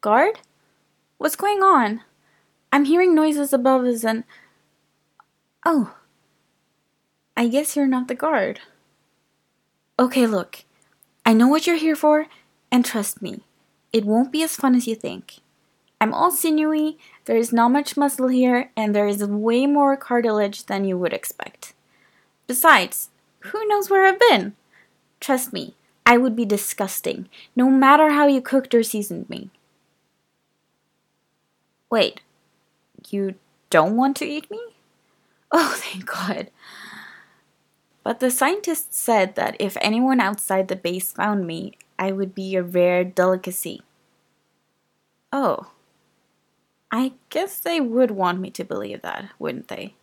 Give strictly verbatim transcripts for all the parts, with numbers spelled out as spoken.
Guard? What's going on? I'm hearing noises above us and... Oh. I guess you're not the guard. Okay, look. I know what you're here for, and trust me, it won't be as fun as you think. I'm all sinewy, there is not much muscle here, and there is way more cartilage than you would expect. Besides, who knows where I've been? Trust me, I would be disgusting, no matter how you cooked or seasoned me. Wait, you don't want to eat me? Oh, thank God. But the scientists said that if anyone outside the base found me, I would be a rare delicacy. Oh. I guess they would want me to believe that, wouldn't they?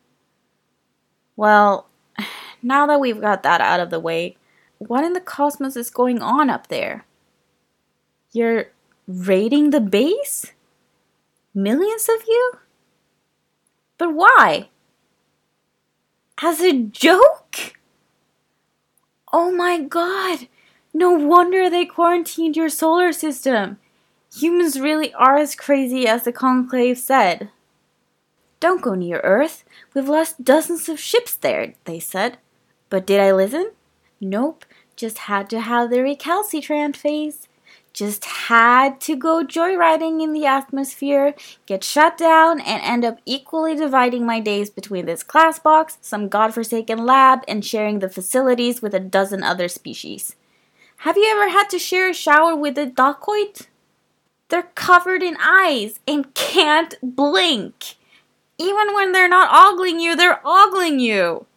Well, now that we've got that out of the way, what in the cosmos is going on up there? You're raiding the base? Millions of you? But why? As a joke? Oh my God! No wonder they quarantined your solar system. Humans really are as crazy as the Conclave said. Don't go near Earth. We've lost dozens of ships there, they said. But did I listen? Nope. Just had to have the recalcitrant phase. Just had to go joyriding in the atmosphere, get shut down, and end up equally dividing my days between this class box, some godforsaken lab, and sharing the facilities with a dozen other species. Have you ever had to share a shower with a dacoit? They're covered in eyes and can't blink. Even when they're not ogling you, they're ogling you.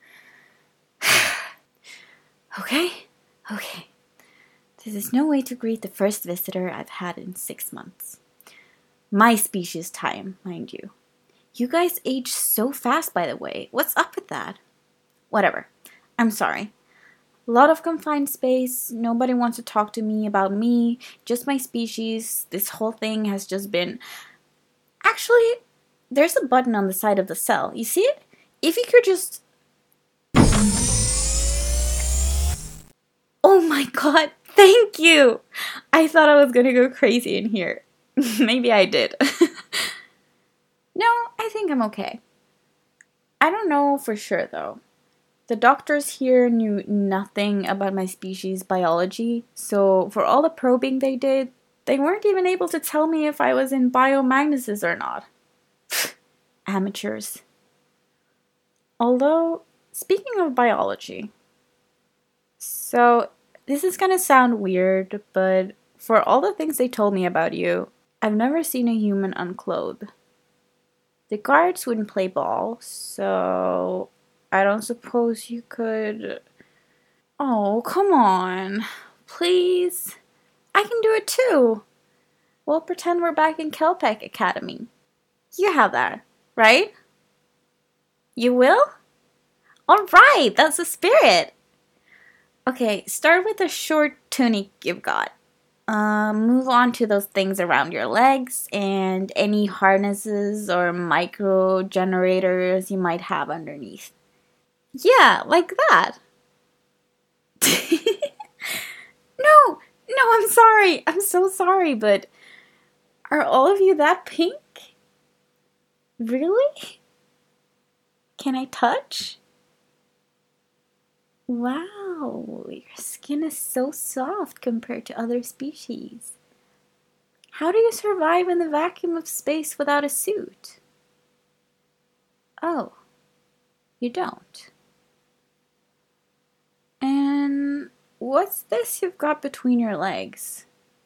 Okay, okay. This is no way to greet the first visitor I've had in six months. My species time, mind you. You guys age so fast, by the way. What's up with that? Whatever. I'm sorry. A lot of confined space. Nobody wants to talk to me about me. Just my species. This whole thing has just been... Actually, there's a button on the side of the cell. You see it? If you could just... Oh my God, thank you! I thought I was gonna go crazy in here. Maybe I did. No, I think I'm okay. I don't know for sure though. The doctors here knew nothing about my species' biology, so for all the probing they did, they weren't even able to tell me if I was in biomagnesis or not. Amateurs. Although, speaking of biology, so this is gonna sound weird, but for all the things they told me about you, I've never seen a human unclothed. The guards wouldn't play ball, so I don't suppose you could... Oh, come on. Please. I can do it too. We'll pretend we're back in Kelpec Academy. You have that, right? You will? Alright, that's the spirit. Okay, start with the short tunic you've got. Uh, move on to those things around your legs and any harnesses or micro generators you might have underneath. Yeah, like that. No, no, I'm sorry. I'm so sorry, but are all of you that pink? Really? Can I touch? Wow, your skin is so soft compared to other species. How do you survive in the vacuum of space without a suit? Oh, you don't. And what's this you've got between your legs?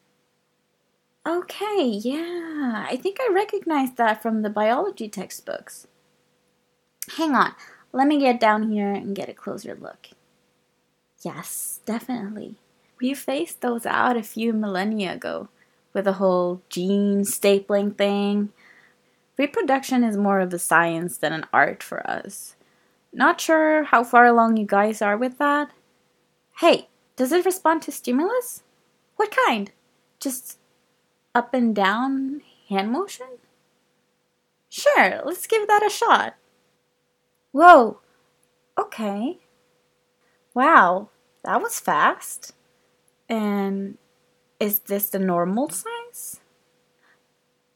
Okay, yeah, I think I recognize that from the biology textbooks. Hang on, let me get down here and get a closer look. Yes, definitely. We phased those out a few millennia ago with the whole gene stapling thing. Reproduction is more of a science than an art for us. Not sure how far along you guys are with that. Hey, does it respond to stimulus? What kind? Just up and down hand motion? Sure, let's give that a shot. Whoa, okay. Wow, that was fast. And is this the normal size?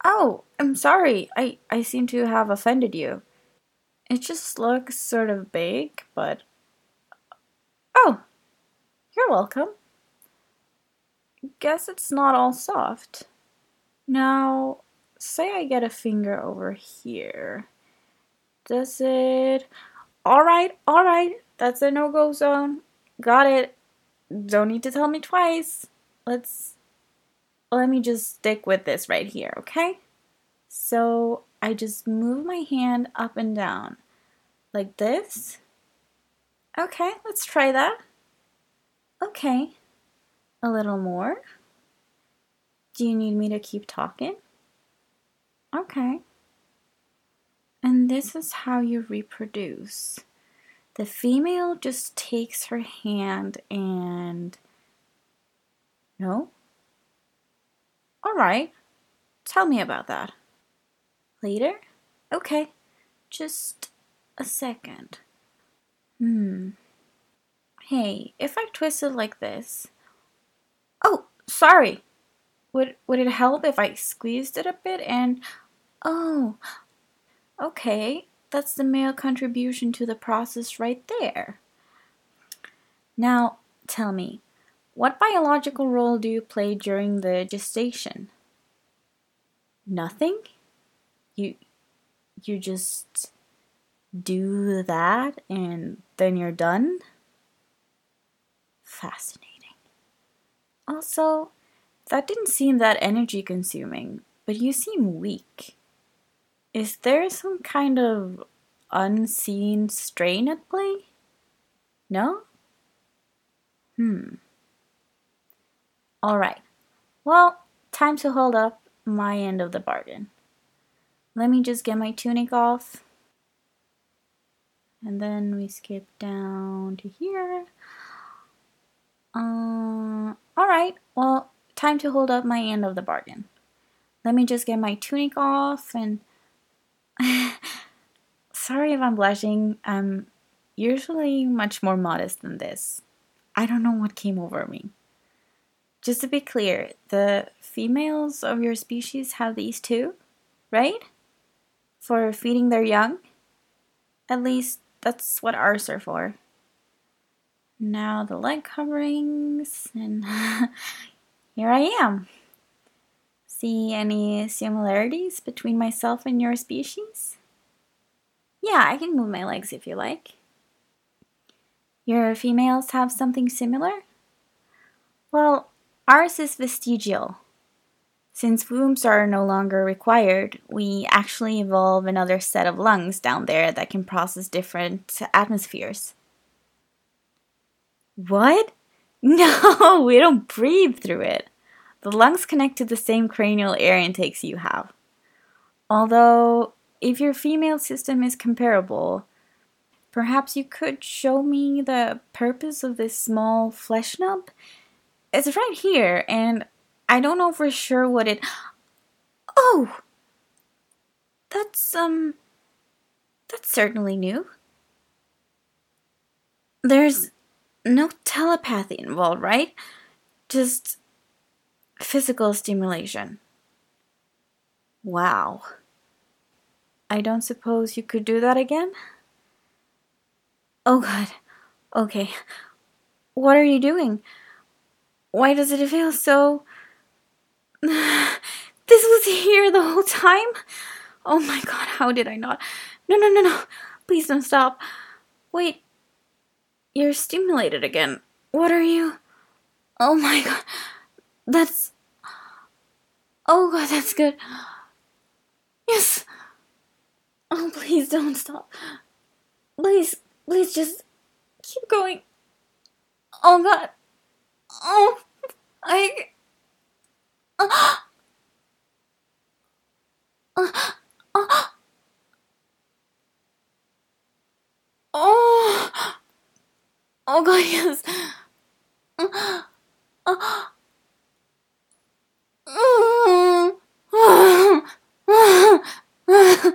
Oh, I'm sorry. I, I seem to have offended you. It just looks sort of big, but... Oh, you're welcome. Guess it's not all soft. Now, say I get a finger over here. Does it... Alright, alright. That's a no-go zone. Got it. Don't need to tell me twice. Let's... Let me just stick with this right here, okay? So, I just move my hand up and down. Like this. Okay, let's try that. Okay. A little more. Do you need me to keep talking? Okay. And this is how you reproduce. The female just takes her hand and... No? Alright. Tell me about that. Later? Okay. Just a second. Hmm. Hey, if I twist it like this... Oh, sorry. Would, would it help if I squeezed it a bit and... Oh, okay. That's the male contribution to the process right there. Now, tell me, what biological role do you play during the gestation? Nothing? You, you just do that and then you're done? Fascinating. Also, that didn't seem that energy consuming, but you seem weak. Is there some kind of unseen strain at play? No? Hmm. Alright. Well, time to hold up my end of the bargain. Let me just get my tunic off. And then we skip down to here. Uh, Alright, well, time to hold up my end of the bargain. Let me just get my tunic off and... Sorry if I'm blushing. I'm usually much more modest than this. I don't know what came over me. Just to be clear, the females of your species have these too, right? For feeding their young? At least that's what ours are for. Now the leg coverings, and here I am. See any similarities between myself and your species? Yeah, I can move my legs if you like. Your females have something similar? Well, ours is vestigial. Since wombs are no longer required, we actually evolve another set of lungs down there that can process different atmospheres. What? No, we don't breathe through it. The lungs connect to the same cranial air intakes you have. Although, if your female system is comparable, perhaps you could show me the purpose of this small flesh nub? It's right here, and I don't know for sure what it... Oh! That's, um... That's certainly new. There's no telepathy involved, right? Just physical stimulation. Wow. I don't suppose you could do that again? Oh god. Okay. What are you doing? Why does it feel so... This was here the whole time? Oh my god, how did I not... No, no, no, no. Please don't stop. Wait. You're stimulated again. What are you... Oh my god. That's... Oh god, that's good. Yes. Oh, please don't stop. Please, please just keep going. Oh god. Oh, I... Uh, uh, uh, oh, oh god, yes. Uh, uh, mm, uh, uh, uh,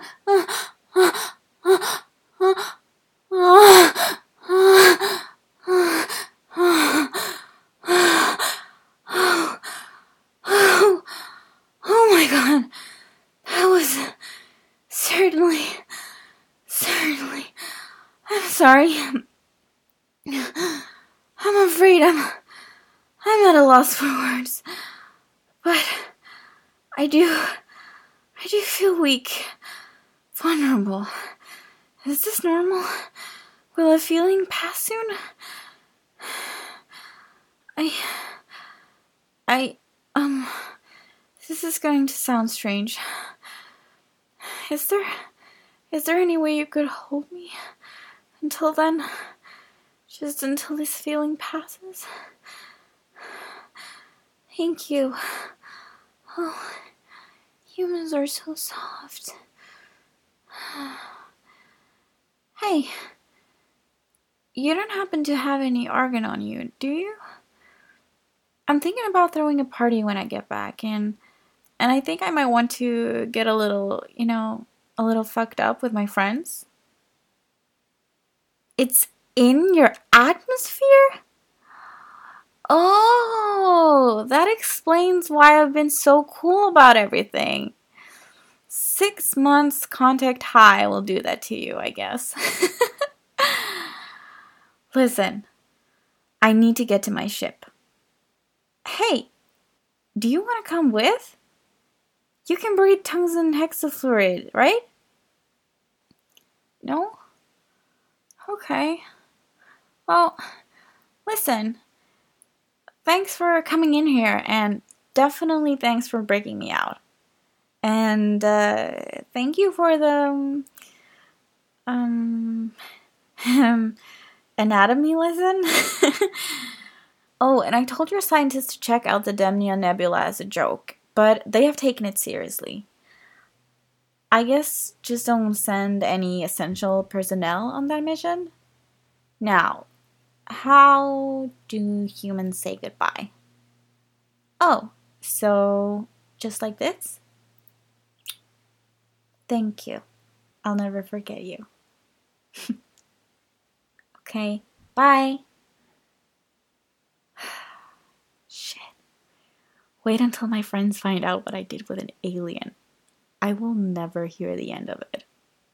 Oh my god. sorry. I'm afraid I'm I'm at a loss for words. But I do I do feel weak, vulnerable. Is this normal? Will a feeling pass soon? I I um this is going to sound strange. Is there is there any way you could hold me until then? Just until this feeling passes? Thank you. Oh, humans are so soft. Hey, you don't happen to have any argan on you, do you? I'm thinking about throwing a party when I get back, and and I think I might want to get a little, you know, a little fucked up with my friends. It's in your atmosphere? Oh, that explains why I've been so cool about everything. Six months contact high will do that to you, I guess. Listen, I need to get to my ship. Hey, do you want to come with? You can breathe tungsten hexafluoride, right? No? Okay. Well, listen. Thanks for coming in here, and definitely thanks for breaking me out. And uh, thank you for the um, um anatomy lesson. Oh, and I told your scientists to check out the Demnia Nebula as a joke, but they have taken it seriously. I guess just don't send any essential personnel on that mission. Now, how do humans say goodbye? Oh, so just like this? Thank you. I'll never forget you. Okay, bye. Shit. Wait until my friends find out what I did with an alien. I will never hear the end of it.